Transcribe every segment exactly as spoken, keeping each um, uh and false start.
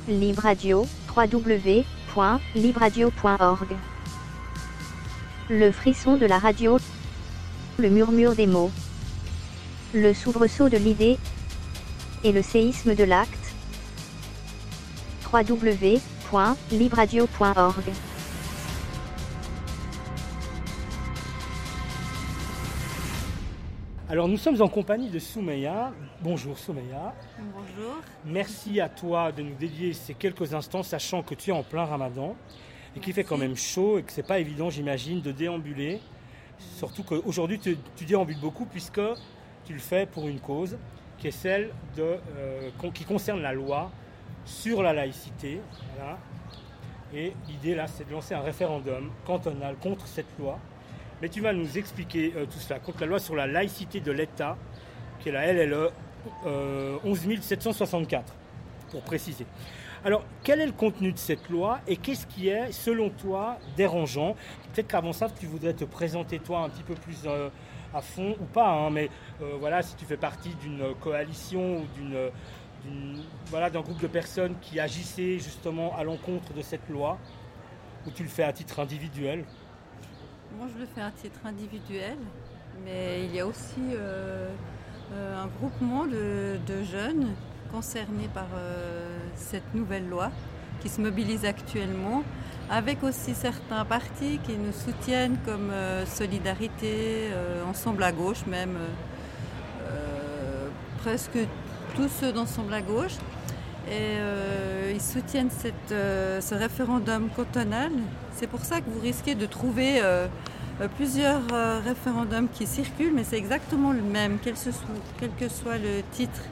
Libre Radio, w w w point libre radio point org. Le frisson de la radio, le murmure des mots, le soubresaut de l'idée et le séisme de l'acte. w w w point libre radio point org. Alors nous sommes en compagnie de Soumeya. Bonjour Soumeya. Bonjour. Merci à toi de nous dédier ces quelques instants, sachant que tu es en plein ramadan et qu'il fait quand même chaud et que c'est pas évident, j'imagine, de déambuler. Surtout qu'aujourd'hui tu, tu déambules beaucoup puisque tu le fais pour une cause qui est celle de, euh, qui concerne la loi sur la laïcité. Voilà. Et l'idée là, c'est de lancer un référendum cantonal contre cette loi. Mais tu vas nous expliquer euh, tout cela, contre la loi sur la laïcité de l'État, qui est la L L E euh, onze mille sept cent soixante-quatre, pour préciser. Alors, quel est le contenu de cette loi et qu'est-ce qui est, selon toi, dérangeant ? Peut-être qu'avant ça, tu voudrais te présenter, toi, un petit peu plus euh, à fond, ou pas, hein, mais euh, voilà, si tu fais partie d'une coalition ou d'une, d'une, voilà, d'un groupe de personnes qui agissaient justement à l'encontre de cette loi, ou tu le fais à titre individuel ? Moi, je le fais à titre individuel, mais il y a aussi euh, euh, un groupement de, de jeunes concernés par euh, cette nouvelle loi qui se mobilise actuellement, avec aussi certains partis qui nous soutiennent comme euh, Solidarité, euh, Ensemble à gauche même, euh, presque tous ceux d'Ensemble à gauche. Et euh, ils soutiennent cette, euh, ce référendum cantonal. C'est pour ça que vous risquez de trouver euh, plusieurs euh, référendums qui circulent, mais c'est exactement le même, quel, ce soit, quel que soit le titre.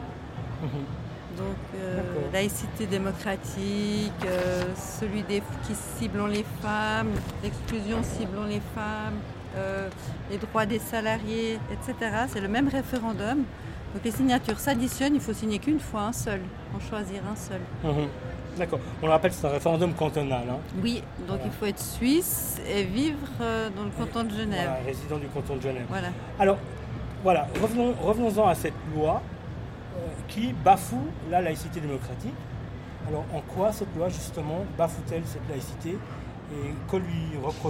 Mmh. Donc, euh, laïcité démocratique, euh, celui des, qui ciblant les femmes, l'exclusion ciblant les femmes, euh, les droits des salariés, et cetera. C'est le même référendum. Donc les signatures s'additionnent, il faut signer qu'une fois, un seul, en choisir un seul. Mmh. D'accord. On le rappelle, c'est un référendum cantonal. Hein. Oui, donc voilà. Il faut être suisse et vivre euh, dans le canton de Genève. Voilà, résident du canton de Genève. Voilà. Alors, voilà, revenons, revenons-en à cette loi euh, qui bafoue la laïcité démocratique. Alors, en quoi cette loi, justement, bafoue-t-elle cette laïcité et que lui reproches-tu ?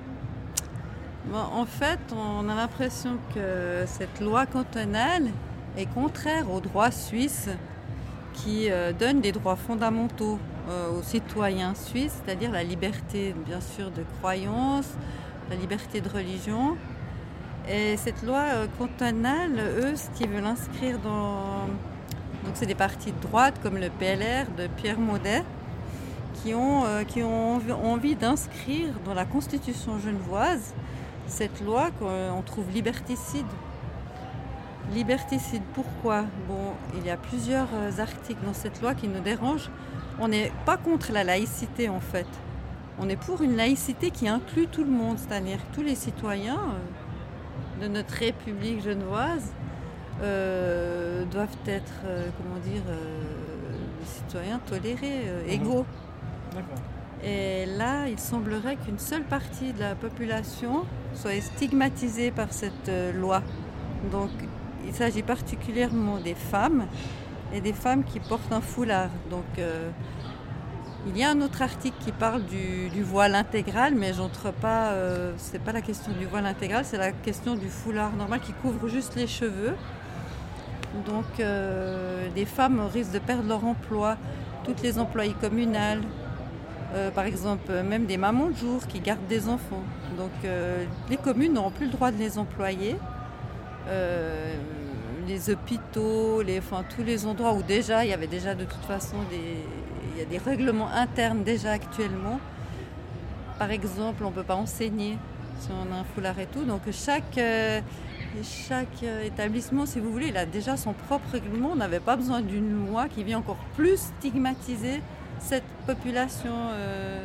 Bon, en fait, on a l'impression que cette loi cantonale est contraire au droit suisse qui euh, donne des droits fondamentaux euh, aux citoyens suisses, c'est-à-dire la liberté, bien sûr, de croyance, la liberté de religion. Et cette loi euh, cantonale, eux, ce qu'ils veulent inscrire dans... Donc, c'est des partis de droite comme le P L R de Pierre Maudet qui ont, euh, qui ont envie d'inscrire dans la Constitution genevoise cette loi qu'on trouve liberticide. Liberticide, pourquoi ? Bon, il y a plusieurs articles dans cette loi qui nous dérangent. On n'est pas contre la laïcité en fait. On est pour une laïcité qui inclut tout le monde, c'est-à-dire tous les citoyens de notre République genevoise euh, doivent être, euh, comment dire, euh, citoyens tolérés, euh, égaux. D'accord. Et là, il semblerait qu'une seule partie de la population soit stigmatisée par cette euh, loi. Donc, il s'agit particulièrement des femmes et des femmes qui portent un foulard. Donc, euh, il y a un autre article qui parle du, du voile intégral, mais j'entre pas. Euh, c'est pas la question du voile intégral, c'est la question du foulard normal qui couvre juste les cheveux. Donc, euh, des femmes risquent de perdre leur emploi, toutes les employées communales. Euh, par exemple, même des mamans de jour qui gardent des enfants. Donc, euh, les communes n'auront plus le droit de les employer. Euh, les hôpitaux, les, enfin, tous les endroits où déjà, il y avait déjà de toute façon des, il y a des règlements internes déjà actuellement. Par exemple, on ne peut pas enseigner si on a un foulard et tout. Donc, chaque, euh, chaque établissement, si vous voulez, il a déjà son propre règlement. On n'avait pas besoin d'une loi qui vient encore plus stigmatiser cette population, euh,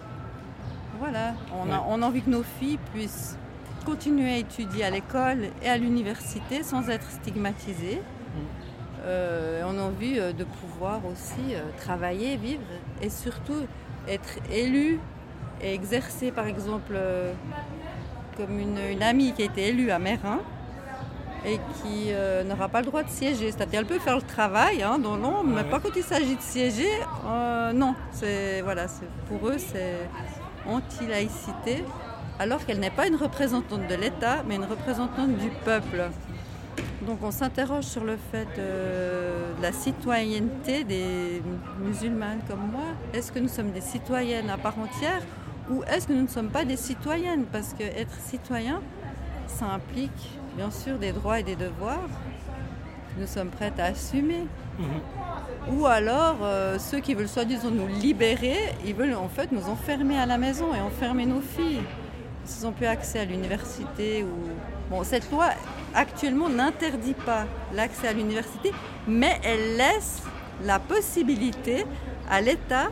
voilà, on a, on a envie que nos filles puissent continuer à étudier à l'école et à l'université sans être stigmatisées. Euh, on a envie de pouvoir aussi euh, travailler, vivre et surtout être élu et exercer, par exemple, euh, comme une, une amie qui a été élue à Meyrin. et qui euh, n'aura pas le droit de siéger. C'est-à-dire, elle peut faire le travail, hein, non, non, mais Ouais. pas quand il s'agit de siéger. Euh, non, c'est, voilà, c'est, pour eux, c'est anti-laïcité, alors qu'elle n'est pas une représentante de l'État, mais une représentante du peuple. Donc on s'interroge sur le fait euh, de la citoyenneté des musulmanes comme moi. Est-ce que nous sommes des citoyennes à part entière ou est-ce que nous ne sommes pas des citoyennes? Parce qu'être citoyen, ça implique bien sûr des droits et des devoirs que nous sommes prêtes à assumer. Mmh. Ou alors, euh, ceux qui veulent soi-disant nous libérer, ils veulent en fait nous enfermer à la maison et enfermer nos filles. Ils n'ont plus accès à l'université ou... Bon, cette loi actuellement n'interdit pas l'accès à l'université, mais elle laisse la possibilité à l'État,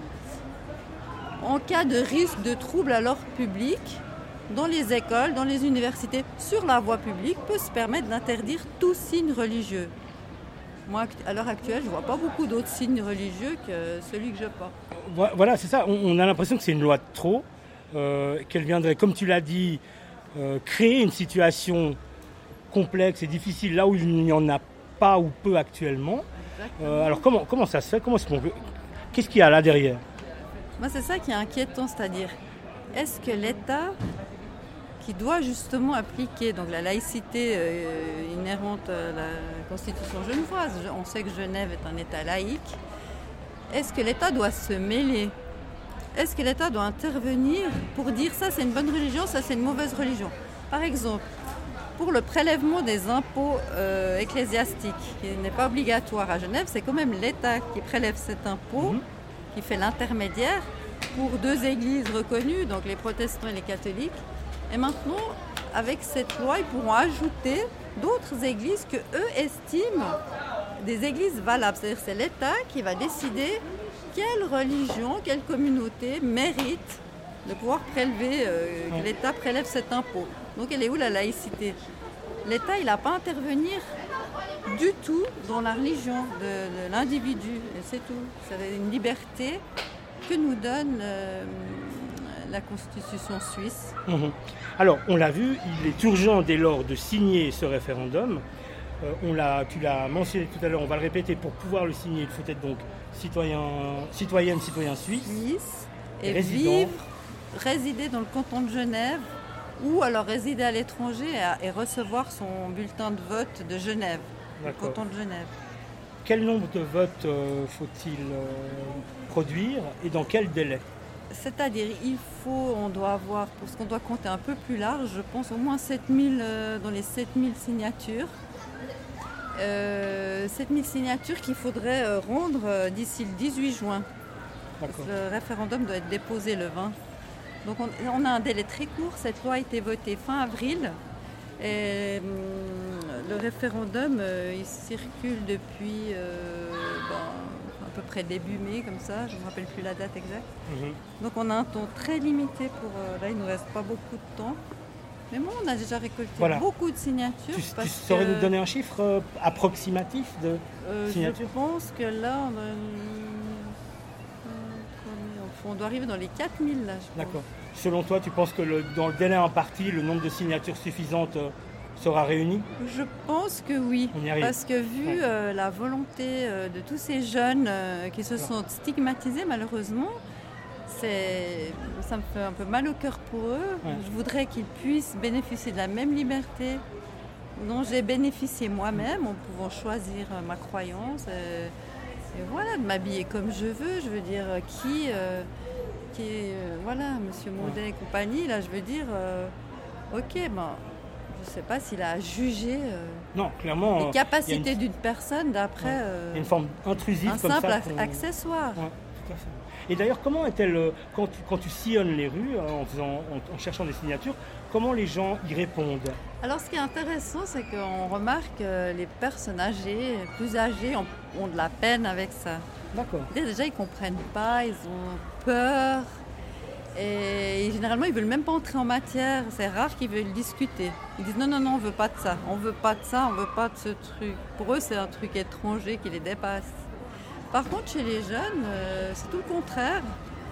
en cas de risque de trouble à l'ordre public, dans les écoles, dans les universités, sur la voie publique, peut se permettre d'interdire tout signe religieux. Moi, à l'heure actuelle, je ne vois pas beaucoup d'autres signes religieux que celui que je porte. Voilà, c'est ça. On a l'impression que c'est une loi de trop, euh, qu'elle viendrait, comme tu l'as dit, euh, créer une situation complexe et difficile là où il n'y en a pas ou peu actuellement. Euh, alors comment, comment ça se fait? Comment est-ce qu'on... Qu'est-ce qu'il y a là derrière? Moi, c'est ça qui est inquiétant, c'est-à-dire, est-ce que l'État, qui doit justement appliquer donc la laïcité euh, inhérente à la Constitution genevoise, on sait que Genève est un État laïque, est-ce que l'État doit se mêler? Est-ce que l'État doit intervenir pour dire ça c'est une bonne religion, ça c'est une mauvaise religion? Par exemple, pour le prélèvement des impôts euh, ecclésiastiques, qui n'est pas obligatoire à Genève, c'est quand même l'État qui prélève cet impôt, mmh. qui fait l'intermédiaire pour deux églises reconnues, donc les protestants et les catholiques. Et maintenant, avec cette loi, ils pourront ajouter d'autres églises que eux estiment des églises valables. C'est-à-dire que c'est l'État qui va décider quelle religion, quelle communauté mérite de pouvoir prélever, euh, que l'État prélève cet impôt. Donc elle est où la laïcité? L'État, il n'a pas à intervenir du tout dans la religion de, de l'individu. Et c'est tout. C'est une liberté que nous donne euh, la Constitution suisse. Mmh. Alors, on l'a vu, il est urgent dès lors de signer ce référendum. Euh, on l'a, tu l'as mentionné tout à l'heure, on va le répéter, pour pouvoir le signer, il faut être donc citoyen, citoyenne, citoyen suisse. Suisse et résident. vivre, résider dans le canton de Genève ou alors résider à l'étranger et, et recevoir son bulletin de vote de Genève, le canton de Genève. Quel nombre de votes euh, faut-il euh, produire et dans quel délai? C'est-à-dire, il faut, on doit avoir, parce qu'on doit compter un peu plus large, je pense au moins sept mille, euh, dans les sept mille signatures. Euh, sept mille signatures qu'il faudrait euh, rendre euh, d'ici le dix-huit juin. Le référendum doit être déposé le vingt. Donc on, on a un délai très court. Cette loi a été votée fin avril. Et, hum, le référendum, euh, il circule depuis euh, ben, à peu près début mai, comme ça. Je ne me rappelle plus la date exacte. Mmh. Donc on a un temps très limité pour... Euh, là, il ne nous reste pas beaucoup de temps. Mais bon, on a déjà récolté voilà. beaucoup de signatures. Tu, parce tu saurais que, nous donner un chiffre euh, approximatif de euh, signatures? Je pense que là, on, a, on doit arriver dans les quatre mille. Là, je D'accord. Pense. Selon toi, tu penses que le, dans le délai imparti, le nombre de signatures suffisantes euh, sera réuni? Je pense que oui. On y arrive. Parce que vu ouais. euh, la volonté euh, de tous ces jeunes euh, qui se sont stigmatisés malheureusement, C'est, ça me fait un peu mal au cœur pour eux. Ouais. Je voudrais qu'ils puissent bénéficier de la même liberté dont j'ai bénéficié moi-même en pouvant choisir ma croyance et, et voilà, de m'habiller comme je veux. Je veux dire, qui, euh, qui est, euh, voilà, Monsieur Maudet ouais. et compagnie, là, je veux dire, euh, ok, ben, je ne sais pas s'il a jugé euh, non, clairement, les capacités une... d'une personne d'après ouais. euh, une forme intrusive un comme simple ça. Simple accessoire. Ouais, tout à fait. Et d'ailleurs, comment est-elle, quand tu, quand tu sillonnes les rues, en, faisant, en, en cherchant des signatures, comment les gens y répondent? Alors, ce qui est intéressant, c'est qu'on remarque que les personnes âgées, plus âgées, ont, ont de la peine avec ça. D'accord. Déjà, ils ne comprennent pas, ils ont peur. Et généralement, ils ne veulent même pas entrer en matière. C'est rare qu'ils veulent discuter. Ils disent non, non, non, on ne veut pas de ça. On ne veut pas de ça, on ne veut pas de ce truc. Pour eux, c'est un truc étranger qui les dépasse. Par contre, chez les jeunes, euh, c'est tout le contraire.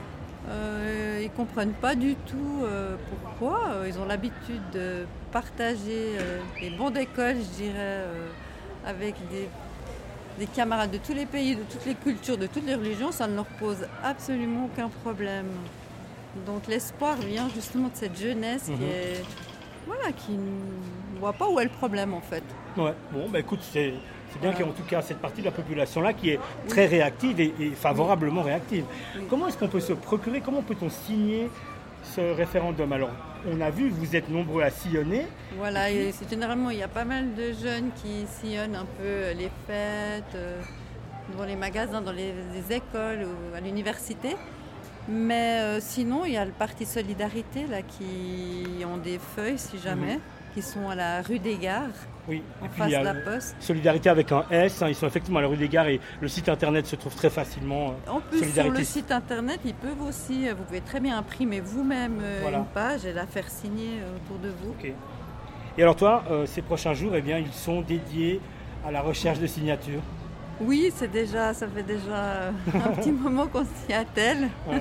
Euh, ils ne comprennent pas du tout euh, pourquoi. Ils ont l'habitude de partager euh, les bons d'école, je dirais, euh, avec des, des camarades de tous les pays, de toutes les cultures, de toutes les religions. Ça ne leur pose absolument aucun problème. Donc l'espoir vient justement de cette jeunesse mmh. qui est, voilà, qui ne voit pas où est le problème en fait. Ouais, bon, bah écoute, c'est... C'est bien qu'il y ait en tout cas cette partie de la population-là qui est très réactive et, et favorablement oui. réactive. Oui. Comment est-ce qu'on peut se procurer, comment peut-on signer ce référendum? Alors, on a vu, vous êtes nombreux à sillonner. Voilà, et c'est généralement, il y a pas mal de jeunes qui sillonnent un peu les fêtes, euh, dans les magasins, dans les, les écoles ou à l'université. Mais euh, sinon, il y a le Parti Solidarité là, qui ont des feuilles, si jamais, mm-hmm. qui sont à la rue des Gares. Oui, en et puis face il y a de la Poste. Solidarité avec un S, hein, ils sont effectivement à la rue des Gares et le site internet se trouve très facilement. En plus, sur le site internet, ils peuvent aussi, vous pouvez très bien imprimer vous-même euh, voilà. une page et la faire signer euh, autour de vous. Okay. Et alors toi, euh, ces prochains jours, eh bien, ils sont dédiés à la recherche de signatures. Oui, c'est déjà, ça fait déjà un petit moment qu'on s'y attelle. Ouais.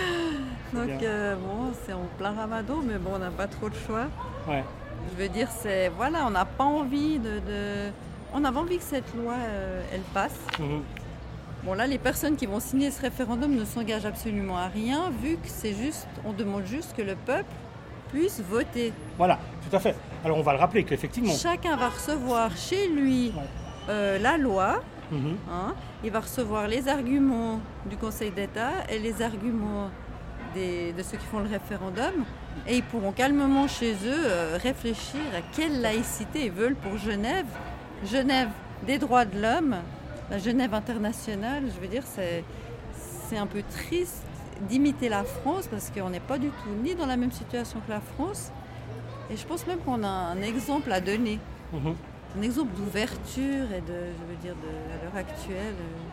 Donc euh, bon, c'est en plein Ramadan, mais bon, on n'a pas trop de choix. Ouais. Je veux dire, c'est voilà, on n'a pas envie de, de, on avait envie que cette loi, euh, elle passe. Mmh. Bon là, les personnes qui vont signer ce référendum ne s'engagent absolument à rien, vu que c'est juste, on demande juste que le peuple puisse voter. Voilà, tout à fait. Alors on va le rappeler qu'effectivement, chacun va recevoir chez lui ouais. euh, la loi. Mmh. Hein, il va recevoir les arguments du Conseil d'État et les arguments des, de ceux qui font le référendum. Et ils pourront calmement chez eux euh, réfléchir à quelle laïcité ils veulent pour Genève. Genève des droits de l'homme, la Genève internationale, je veux dire, c'est, c'est un peu triste d'imiter la France parce qu'on n'est pas du tout ni dans la même situation que la France. Et je pense même qu'on a un exemple à donner. Mmh. Un exemple d'ouverture et de, je veux dire, de, à l'heure actuelle.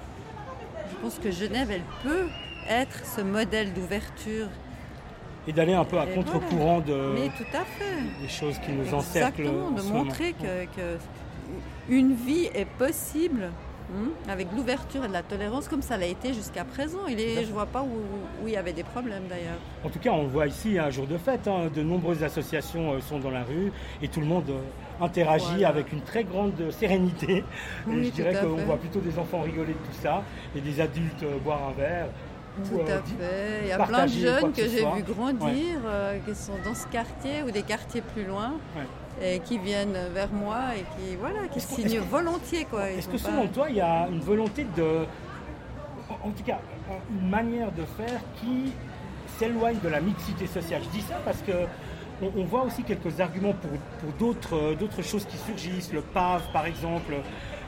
Je pense que Genève, elle peut être ce modèle d'ouverture. Et d'aller un peu à et contre-courant voilà. de, Mais tout à fait. des choses qui nous encerclent. Exactement, de montrer que, que une vie est possible hein, avec l'ouverture et de la tolérance comme ça l'a été jusqu'à présent. Il est, je ne vois pas où, où il y avait des problèmes d'ailleurs. En tout cas, on voit ici un jour de fête. Hein, de nombreuses associations sont dans la rue et tout le monde interagit voilà. avec une très grande sérénité. Oui, et je dirais qu'on voit plutôt des enfants rigoler de tout ça et des adultes boire un verre. Tout à fait. Il y a plein de jeunes que, que j'ai vu grandir, ouais. euh, qui sont dans ce quartier ou des quartiers plus loin, ouais. et qui viennent vers moi et qui, voilà, qui est-ce signent que, volontiers. Quoi. Est-ce que selon pas... toi, il y a une volonté de... En tout cas, une manière de faire qui s'éloigne de la mixité sociale? Je dis ça parce que on, on voit aussi quelques arguments pour, pour d'autres, d'autres choses qui surgissent. Le P A V, par exemple.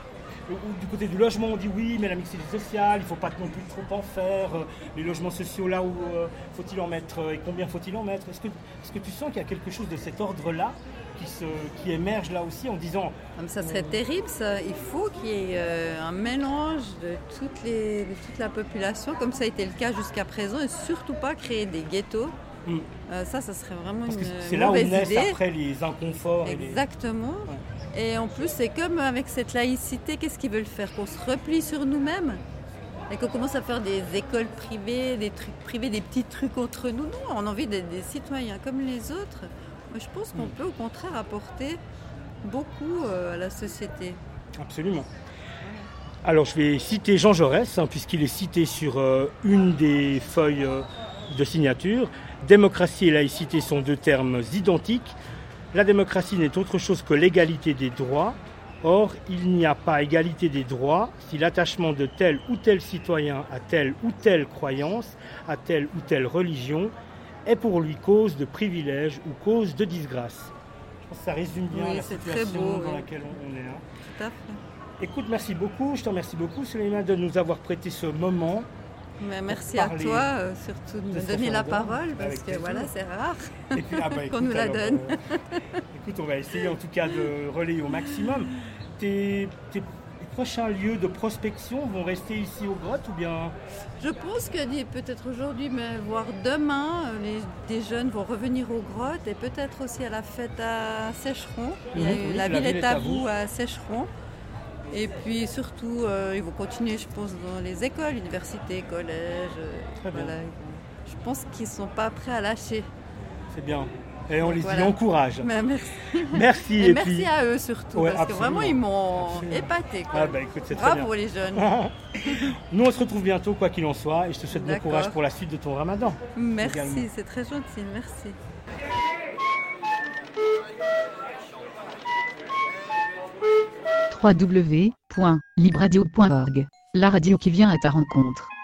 Du côté du logement, on dit oui, mais la mixité sociale, il ne faut pas non plus trop en faire. Les logements sociaux, là où euh, faut-il en mettre et combien faut-il en mettre? Est-ce que, est-ce que tu sens qu'il y a quelque chose de cet ordre-là qui, se, qui émerge là aussi en disant... Ça serait euh... terrible, ça. Il faut qu'il y ait euh, un mélange de, toutes les, de toute la population, comme ça a été le cas jusqu'à présent, et surtout pas créer des ghettos. Mm. Euh, ça, ça serait vraiment Parce une que c'est là où naissent idée. Après les inconforts. Exactement. Et les... ouais. Et en plus, c'est comme avec cette laïcité, qu'est-ce qu'ils veulent faire? Qu'on se replie sur nous-mêmes et qu'on commence à faire des écoles privées, des trucs privés, des petits trucs entre nous. Non, on a envie d'être des citoyens comme les autres. Moi, je pense qu'on peut au contraire apporter beaucoup euh, à la société. Absolument. Alors, je vais citer Jean Jaurès, hein, puisqu'il est cité sur euh, une des feuilles euh, de signature. Démocratie et laïcité sont deux termes identiques. La démocratie n'est autre chose que l'égalité des droits. Or, il n'y a pas égalité des droits si l'attachement de tel ou tel citoyen à telle ou telle croyance, à telle ou telle religion, est pour lui cause de privilège ou cause de disgrâce. Je pense que ça résume bien oui, la situation beau, dans oui. laquelle on est. Hein. Tout à fait. Écoute, merci beaucoup. Je te remercie beaucoup, Souleymane, de nous avoir prêté ce moment. Mais merci à toi, euh, surtout de me donner la parole, parce que voilà, c'est rare et puis, ah bah, écoute, qu'on nous la alors, donne. Euh, écoute, on va essayer en tout cas de relayer au maximum. Tes, tes prochains lieux de prospection vont rester ici aux grottes ou bien? Je pense que peut-être aujourd'hui, mais voire demain, les, des jeunes vont revenir aux grottes et peut-être aussi à la fête à Sécheron. Il y a mmh, eu oui, la, la ville est à vous à Sécheron. Et puis surtout, euh, ils vont continuer, je pense, dans les écoles, universités, collèges. Très voilà. bien. je pense qu'ils ne sont pas prêts à lâcher. C'est bien. Et on Donc les voilà. y encourage. Mais merci. Merci. Et, et merci puis... à eux surtout, Ouais, parce absolument. que vraiment ils m'ont Absolument. épaté. Quoi. Ah bah écoute, c'est très Bravo bien. les jeunes. Nous, on se retrouve bientôt, quoi qu'il en soit, et je te souhaite bon D'accord. courage pour la suite de ton ramadan. Merci, Également. c'est très gentil, merci. w w w point libradio point org, la radio qui vient à ta rencontre.